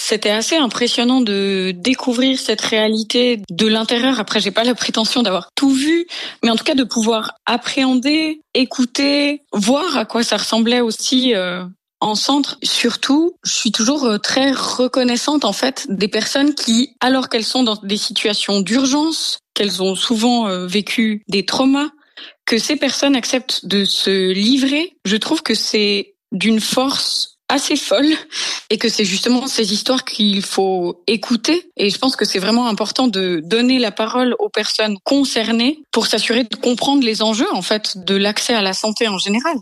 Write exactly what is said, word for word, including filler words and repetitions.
C'était assez impressionnant de découvrir cette réalité de l'intérieur. Après, j'ai pas la prétention d'avoir tout vu, mais en tout cas de pouvoir appréhender, écouter, voir à quoi ça ressemblait aussi euh, en centre. Surtout, je suis toujours euh, très reconnaissante en fait des personnes qui, alors qu'elles sont dans des situations d'urgence, qu'elles ont souvent euh, vécu des traumas, que ces personnes acceptent de se livrer. Je trouve que c'est d'une force assez folle et que c'est justement ces histoires qu'il faut écouter. Et je pense que c'est vraiment important de donner la parole aux personnes concernées pour s'assurer de comprendre les enjeux en fait de l'accès à la santé en général.